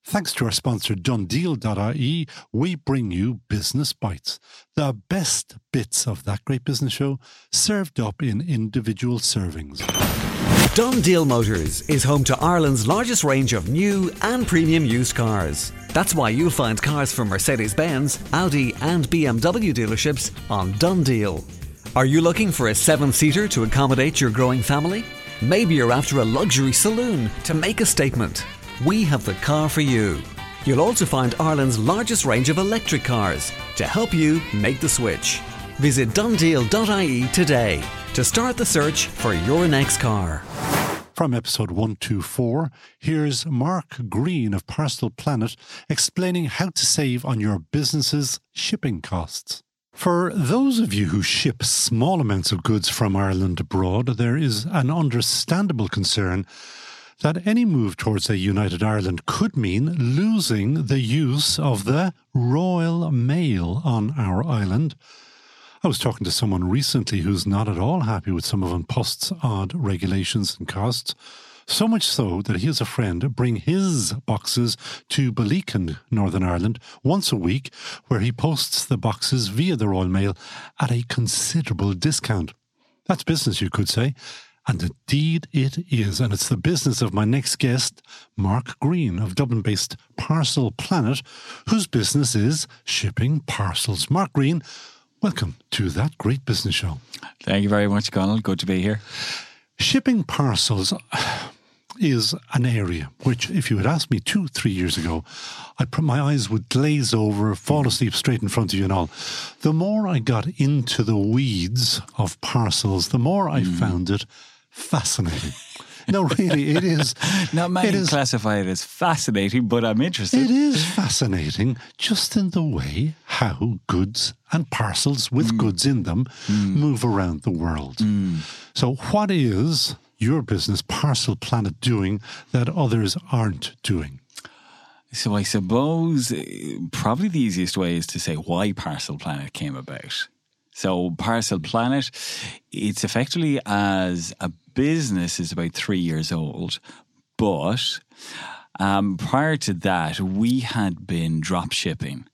Thanks to our sponsor Dundeal.ie, we bring you Business Bites, the best bits of that great business show served up in individual servings. Dundeal Motors is home to Ireland's largest range of new and premium used cars. That's why you'll find cars from Mercedes-Benz, Audi and BMW dealerships on Dundeal. Are you looking for a 7-seater to accommodate your growing family? Maybe you're after a luxury saloon to make a statement. We have the car for you. You'll also find Ireland's largest range of electric cars to help you make the switch. Visit Dundeal.ie today to start the search for your next car. From episode 124, here's Mark Green of Parcel Planet explaining how to save on your business's shipping costs. For those of you who ship small amounts of goods from Ireland abroad, there is an understandable concern that any move towards a united Ireland could mean losing the use of the Royal Mail on our island. I was talking to someone recently who's not at all happy with some of An Post's odd regulations and costs, so much so that he has a friend bring his boxes to Ballycon, Northern Ireland, once a week, where he posts the boxes via the Royal Mail at a considerable discount. That's business, you could say. And indeed it is. And it's the business of my next guest, Mark Green of Dublin-based Parcel Planet, whose business is shipping parcels. Mark Green, welcome to That Great Business Show. Thank you very much, Conal. Good to be here. Shipping parcels is an area which, if you had asked me 2-3 years ago, my eyes would glaze over, fall asleep straight in front of you and all. The more I got into the weeds of parcels, the more I found it fascinating. No, really, it is. Not many classify it as fascinating, but I'm interested. It is fascinating just in the way how goods and parcels with goods in them move around the world. So what is your business, Parcel Planet, doing that others aren't doing? So I suppose probably the easiest way is to say why Parcel Planet came about. So Parcel Planet, it's effectively as a business is about 3 years old, but prior to that, we had been drop shipping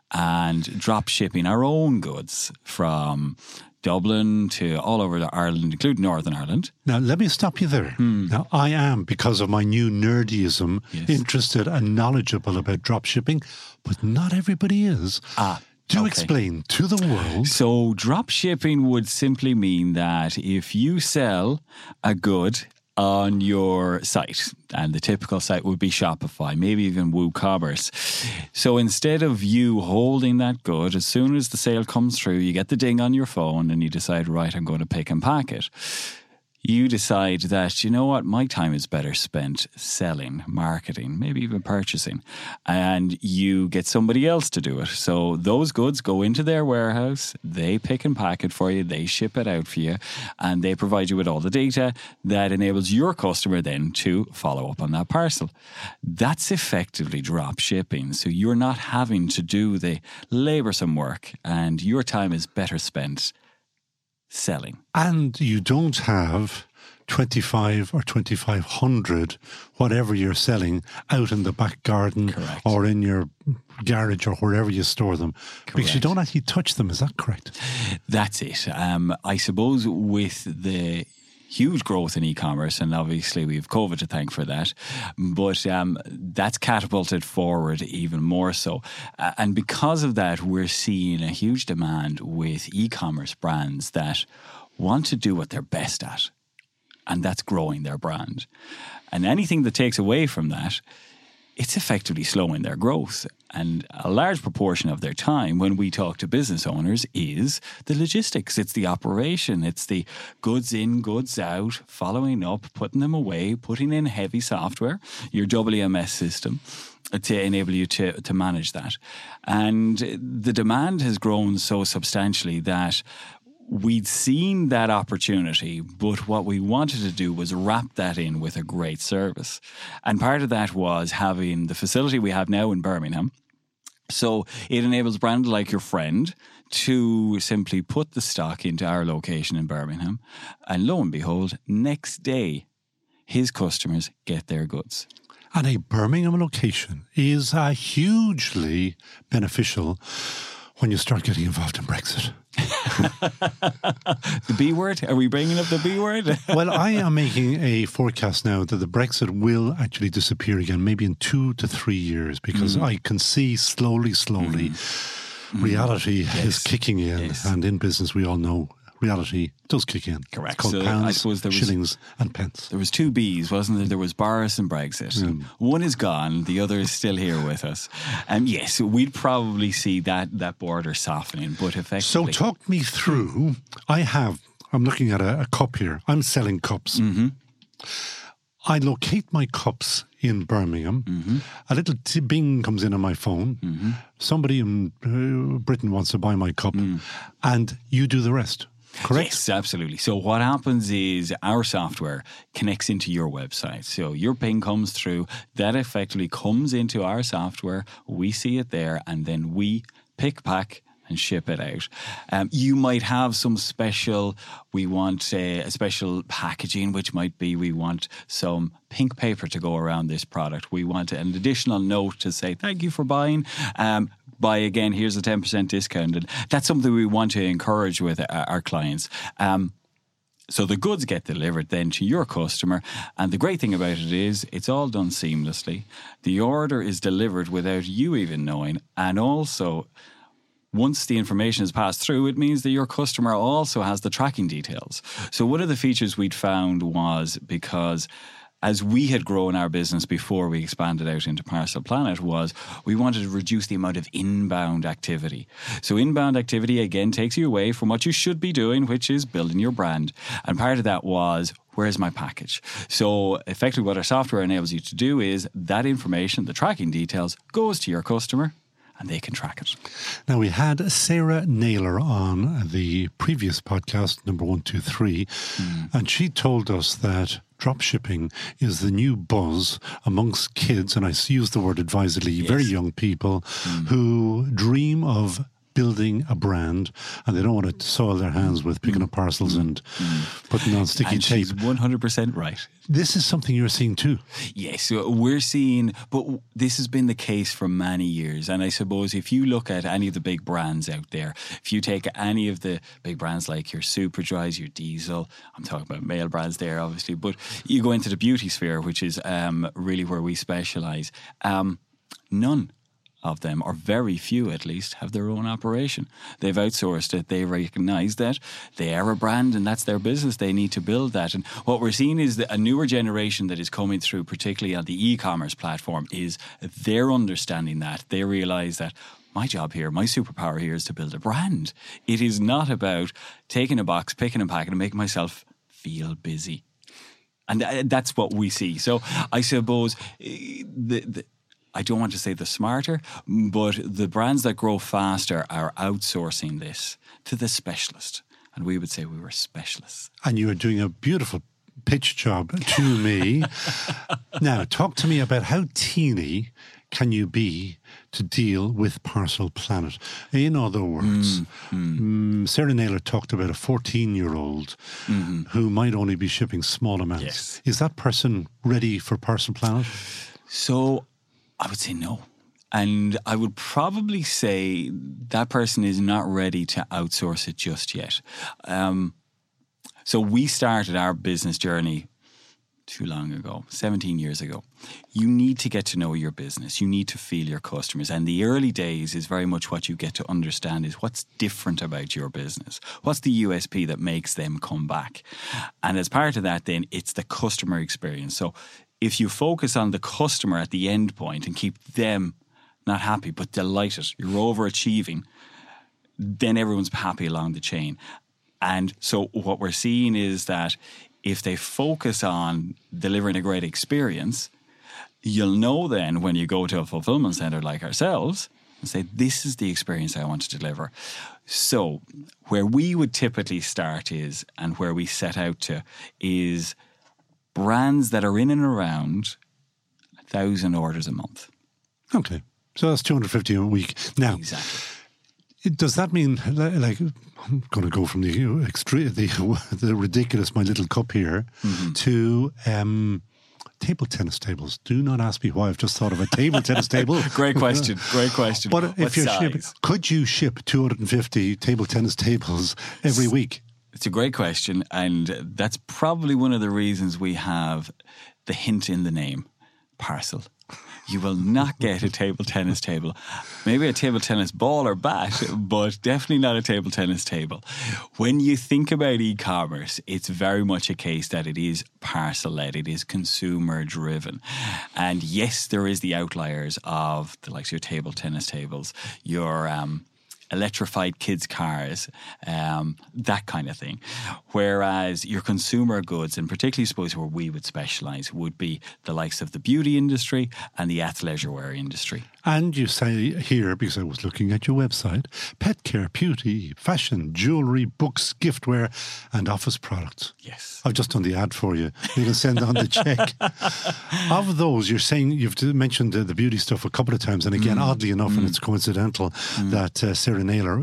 our own goods from Dublin to all over Ireland, including Northern Ireland. Now, let me stop you there. Now, I am, because of my new nerdyism, interested and knowledgeable about drop shipping, but not everybody is. Do explain to the world. So drop shipping would simply mean that if you sell a good on your site, and the typical site would be Shopify, maybe even WooCommerce. So instead of you holding that good, as soon as the sale comes through, you get the ding on your phone and you decide, right, I'm going to pick and pack it. You decide that, you know what, my time is better spent selling, marketing, maybe even purchasing, and you get somebody else to do it. So those goods go into their warehouse, they pick and pack it for you, they ship it out for you, and they provide you with all the data that enables your customer then to follow up on that parcel. That's effectively drop shipping. So you're not having to do the laboursome work, and your time is better spent selling. And you don't have 25 or 2,500, whatever you're selling, out in the back garden or in your garage or wherever you store them. Because you don't actually touch them. Is that correct? That's it. I suppose with the huge growth in e-commerce, and obviously we have COVID to thank for that, but that's catapulted forward even more so. And because of that, we're seeing a huge demand with e-commerce brands that want to do what they're best at, and that's growing their brand. And anything that takes away from that, it's effectively slowing their growth. And a large proportion of their time when we talk to business owners is the logistics. It's the operation. It's the goods in, goods out, following up, putting them away, putting in heavy software, your WMS system, to enable you to manage that. And the demand has grown so substantially that we'd seen that opportunity, but what we wanted to do was wrap that in with a great service. And part of that was having the facility we have now in Birmingham. So it enables brands like your friend to simply put the stock into our location in Birmingham, and lo and behold, next day, his customers get their goods. And a Birmingham location is hugely beneficial when you start getting involved in Brexit. The B word? Are we bringing up the B word? Well, I am making a forecast now that the Brexit will actually disappear again, maybe in 2 to 3 years, because I can see slowly, reality is kicking in. Yes. And in business, we all know reality does kick in. Correct. It's called So pounds, I suppose shillings and pence. There was 2 Bs, wasn't there? There was Boris and Brexit. One is gone, the other is still here with us. And yes, we'd probably see that border softening, but So effectively... talk me through, I'm looking at a cup here. I'm selling cups. I locate my cups in Birmingham. A little bing comes in on my phone. Somebody in Britain wants to buy my cup, and you do the rest. Correct? Yes, absolutely. So what happens is our software connects into your website. So your ping comes through, that effectively comes into our software. We see it there, and then we pick, pack, and ship it out. You might have some special, we want a special packaging, which might be we want some pink paper to go around this product. We want an additional note to say, thank you for buying. Buy again, here's a 10% discount. And that's something we want to encourage with our clients. So the goods get delivered then to your customer. And the great thing about it is it's all done seamlessly. The order is delivered without you even knowing. And also, once the information is passed through, it means that your customer also has the tracking details. So one of the features we'd found was, because as we had grown our business before we expanded out into Parcel Planet, was we wanted to reduce the amount of inbound activity. So inbound activity, again, takes you away from what you should be doing, which is building your brand. And part of that was, where's my package? So effectively what our software enables you to do is that information, the tracking details, goes to your customer, and they can track it. Now, we had Sarah Naylor on the previous podcast, number 123, and she told us that drop shipping is the new buzz amongst kids, and I use the word advisedly, very young people who dream of building a brand, and they don't want to soil their hands with picking up parcels and putting on sticky And tape. she's 100% right. This is something you're seeing too. Yes, we're seeing, but this has been the case for many years. And I suppose if you look at any of the big brands out there, if you take any of the big brands like your Superdrys, your Diesel, I'm talking about male brands there, obviously, but you go into the beauty sphere, which is really where we specialise. None of them, or very few at least, have their own operation. They've outsourced it. They recognise that they are a brand and that's their business. They need to build that. And what we're seeing is that a newer generation that is coming through, particularly on the e-commerce platform, is they're understanding that. They realise that my job here, my superpower here is to build a brand. It is not about taking a box, picking and packing and making myself feel busy. And that's what we see. So I suppose I don't want to say the smarter, but the brands that grow faster are outsourcing this to the specialist. And we would say we were specialists. And you are doing a beautiful pitch job to me. Now, talk to me about how teeny can you be to deal with Parcel Planet? In other words, Sarah Naylor talked about a 14-year-old who might only be shipping small amounts. Yes. Is that person ready for Parcel Planet? So I would say no. And I would probably say that person is not ready to outsource it just yet. So we started our business journey too long ago, 17 years ago. You need to get to know your business. You need to feel your customers. And the early days is very much what you get to understand is what's different about your business. What's the USP that makes them come back? And as part of that, then it's the customer experience. So if you focus on the customer at the end point and keep them not happy but delighted, you're overachieving, then everyone's happy along the chain. And so what we're seeing is that if they focus on delivering a great experience, you'll know then when you go to a fulfillment centre like ourselves and say, this is the experience I want to deliver. So where we would typically start is, and where we set out to, is brands that are in and around 1,000 orders a month. Okay. So that's 250 a week. Now, Exactly. Does that mean, like, I'm going to go from the extreme, the ridiculous, my little cup here, to Table tennis tables. Do not ask me why. I've just thought of a table tennis table. Great question. Great question. But What if you're size? shipping, could you ship 250 table tennis tables every week? It's a great question, and that's probably one of the reasons we have the hint in the name, parcel. You will not get a table tennis table. Maybe a table tennis ball or bat, but definitely not a table tennis table. When you think about e-commerce, it's very much a case that it is parcel-led, it is consumer-driven. And yes, there is the outliers of the likes of your table tennis tables, your electrified kids' cars, that kind of thing. Whereas your consumer goods, and particularly, I suppose, where we would specialise, would be the likes of the beauty industry and the athleisure wear industry. And you say here, because I was looking at your website, pet care, beauty, fashion, jewellery, books, giftware, and office products. Yes. I've just done the ad for you. You can send on the check. Of those, you're saying, you've mentioned the beauty stuff a couple of times, and again, oddly enough, and it's coincidental that Sarah Naylor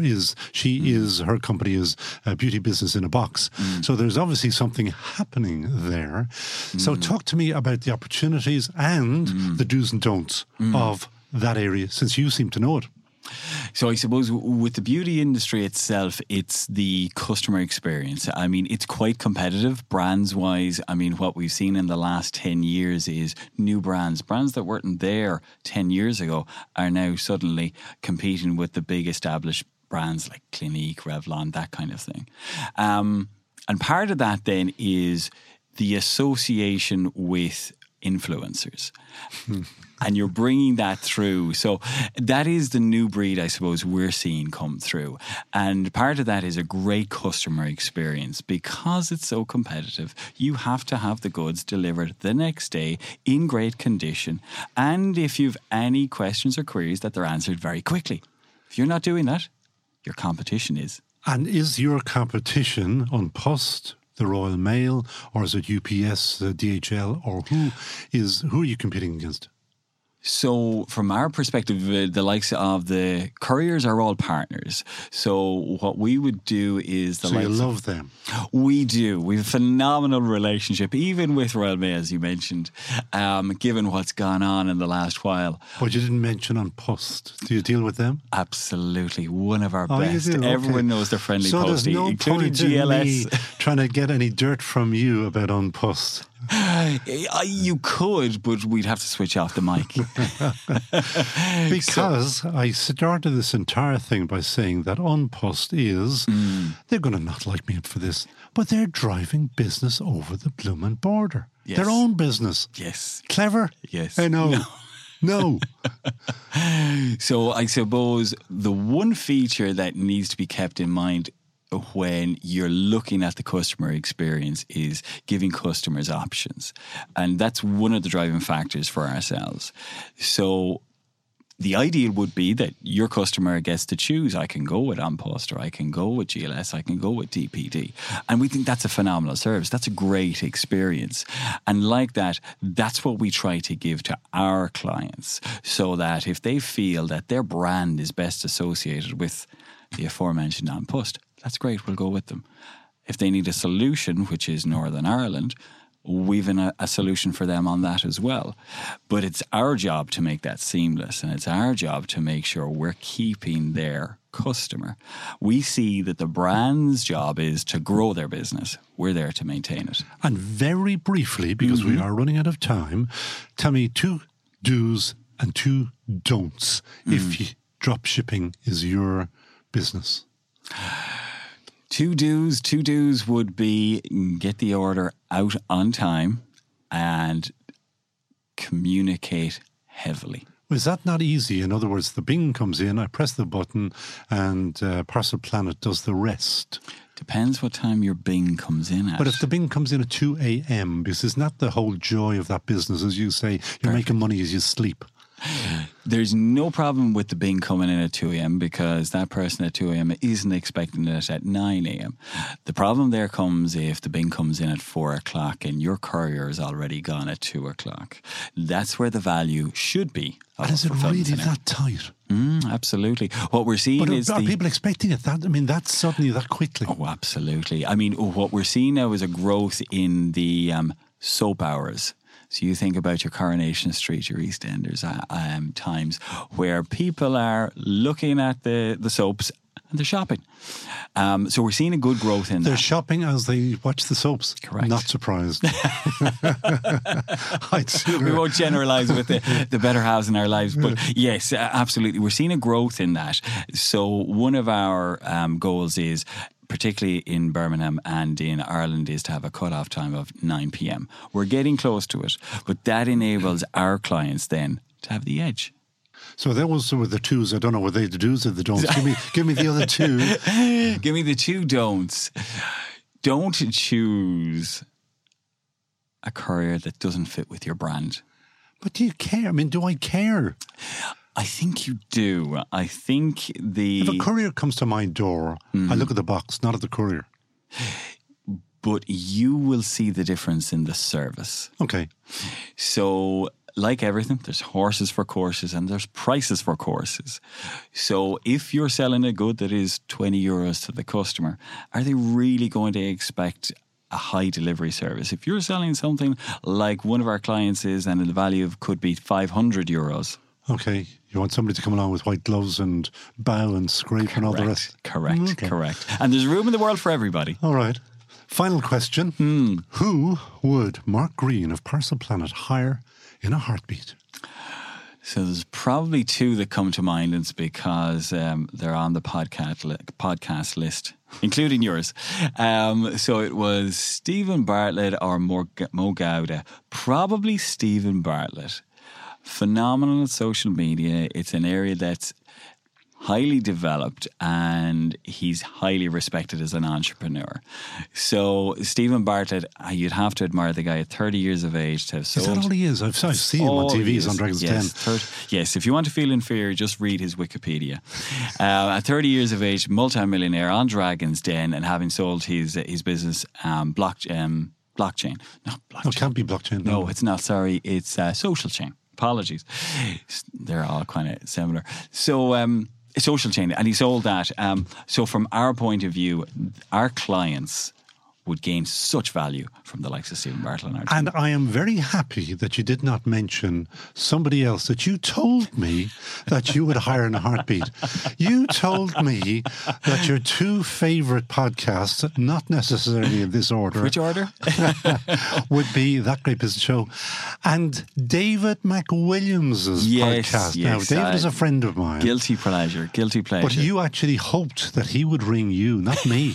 her company is a beauty business in a box. So there's obviously something happening there. So talk to me about the opportunities and the do's and don'ts of that area, since you seem to know it. So I suppose with the beauty industry itself, it's the customer experience. I mean, it's quite competitive brands-wise. I mean, what we've seen in the last 10 years is new brands that weren't there 10 years ago are now suddenly competing with the big established brands like Clinique, Revlon, that kind of thing. And part of that then is the association with influencers. And you're bringing that through. So that is the new breed, I suppose, we're seeing come through. And part of that is a great customer experience. Because it's so competitive, you have to have the goods delivered the next day in great condition. And if you've any questions or queries, that they're answered very quickly. If you're not doing that, your competition is. And is your competition on Post, the Royal Mail, or is it UPS, DHL, or who are you competing against? So from our perspective, the likes of the couriers are all partners. So what we would do is So you love them. We do. We have a phenomenal relationship, even with Royal Mail, as you mentioned, given what's gone on in the last while. But you didn't mention on Post. Do you deal with them? Absolutely. One of our You best. do? Okay. Everyone knows their friendly so postie, there's no including point in me GLS. trying to get any dirt from you about on Post. You could, but we'd have to switch off the mic. Because I started this entire thing by saying that on Post is, they're going to not like me for this, but they're driving business over the bloomin' border. Yes. Their own business. Yes. Clever? Yes. I know. No. So I suppose the one feature that needs to be kept in mind when you're looking at the customer experience is giving customers options. And that's one of the driving factors for ourselves. So the ideal would be that your customer gets to choose. I can go with An Post, or I can go with GLS, I can go with DPD. And we think that's a phenomenal service. That's a great experience. And like that, that's what we try to give to our clients, so that if they feel that their brand is best associated with the aforementioned An Post, that's great, we'll go with them. If they need a solution, which is Northern Ireland, we've a solution for them on that as well. But it's our job to make that seamless, and it's our job to make sure we're keeping their customer. We see that the brand's job is to grow their business. We're there to maintain it. And very briefly, because we are running out of time, tell me 2 do's and 2 don'ts if drop shipping is your business. 2 do's would be get the order out on time and communicate heavily. Is that not easy? In other words, the Bing comes in, I press the button, and Parcel Planet does the rest. Depends what time your Bing comes in at. But if the Bing comes in at 2 a.m., because isn't that the whole joy of that business, as you say, you're making money as you sleep? There's no problem with the Bing coming in at 2 a.m. because that person at 2 a.m. isn't expecting it at 9 a.m. The problem there comes if the Bing comes in at 4 o'clock and your courier is already gone at 2 o'clock. That's where the value should be. And is it really that tight? Absolutely. What we're seeing is are people expecting it that? I mean, that's suddenly that quickly. Oh, absolutely. I mean, what we're seeing now is a growth in the soap hours. So you think about your Coronation Street, your EastEnders times, where people are looking at the soaps and they're shopping. So we're seeing a good growth in that. They're shopping as they watch the soaps. Correct. Not surprised. We won't generalise with the better halves in our lives, but yes, absolutely. We're seeing a growth in that. So one of our goals is, particularly in Birmingham and in Ireland, is to have a cut-off time of 9 p.m. We're getting close to it, but that enables our clients then to have the edge. So those were the twos. I don't know, were they the do's or the don'ts? Give me the other two. Give me the two don'ts. Don't choose a courier that doesn't fit with your brand. But do you care? I mean, do I care? I think you do. I think if a courier comes to my door, I look at the box, not at the courier. But you will see the difference in the service. Okay. So, like everything, there's horses for courses and there's prices for courses. So if you're selling a good that is 20 euros to the customer, are they really going to expect a high delivery service? If you're selling something like one of our clients is, and the value could be 500 euros. Okay. You want somebody to come along with white gloves and bow and scrape and all the rest? Correct. And there's room in the world for everybody. All right. Final question. Who would Mark Green of Parcel Planet hire in a heartbeat? So there's probably two that come to mind. It's because they're on the podcast list, including yours. So it was Stephen Bartlett or Mo Gauda. Probably Stephen Bartlett. Phenomenal at social media. It's an area that's highly developed and he's highly respected as an entrepreneur. So Stephen Bartlett, you'd have to admire the guy at 30 years of age to have sold. Is that all he is? I've seen him on TV. He's on Dragon's Den. Yes, if you want to feel inferior, just read his Wikipedia. At 30 years of age, multi-millionaire on Dragon's Den, and having sold his business blockchain. Not blockchain. No, it can't be blockchain. No, it's not. Sorry, it's social chain. Apologies. They're all kind of similar. So social chain, and he sold that. So from our point of view, our clients would gain such value from the likes of Stephen Bartlett. And I am very happy that you did not mention somebody else that you told me that you would hire in a heartbeat. You told me that your two favourite podcasts, not necessarily in this order. Which order? would be That Great Business Show and David McWilliams' podcast. Yes, now, David is a friend of mine. Guilty pleasure. But you actually hoped that he would ring you, not me.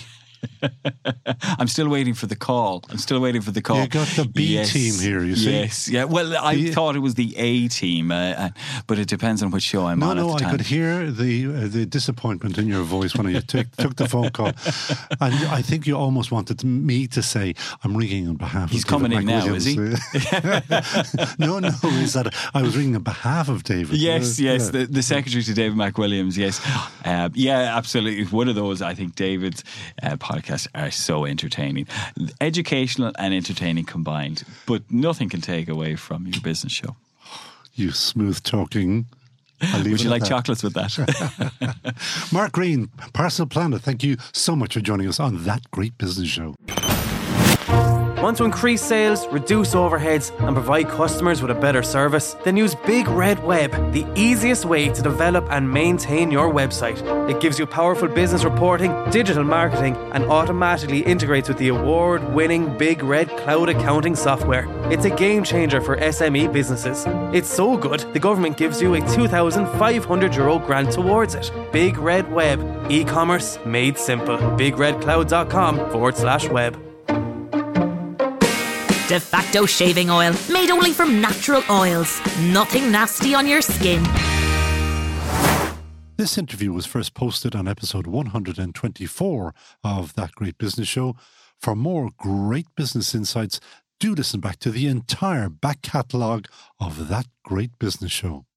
I'm still waiting for the call. You got the B team here, you see. Yes, yeah. Well, I thought it was the A team, but it depends on which show I'm on at the time. No, I could hear the disappointment in your voice when I took the phone call. And I think you almost wanted me to say, I'm ringing on behalf of David. He's coming in now, is he? No, is that I was ringing on behalf of David. Yes, the secretary to David McWilliams, yes. Yeah, absolutely. One of those, I think David's podcasts are so entertaining. Educational and entertaining combined, but nothing can take away from your business show. You smooth talking. Would you like chocolates with that? Mark Green, Parcel Planet, thank you so much for joining us on That Great Business Show. Want to increase sales, reduce overheads and provide customers with a better service? Then use Big Red Web, the easiest way to develop and maintain your website. It gives you powerful business reporting, digital marketing and automatically integrates with the award-winning Big Red cloud accounting software. It's a game changer for SME businesses. It's so good, the government gives you a €2,500 grant towards it. Big Red Web, e-commerce made simple. BigRedCloud.com/web. De Facto shaving oil, made only from natural oils. Nothing nasty on your skin. This interview was first posted on episode 124 of That Great Business Show. For more great business insights, do listen back to the entire back catalogue of That Great Business Show.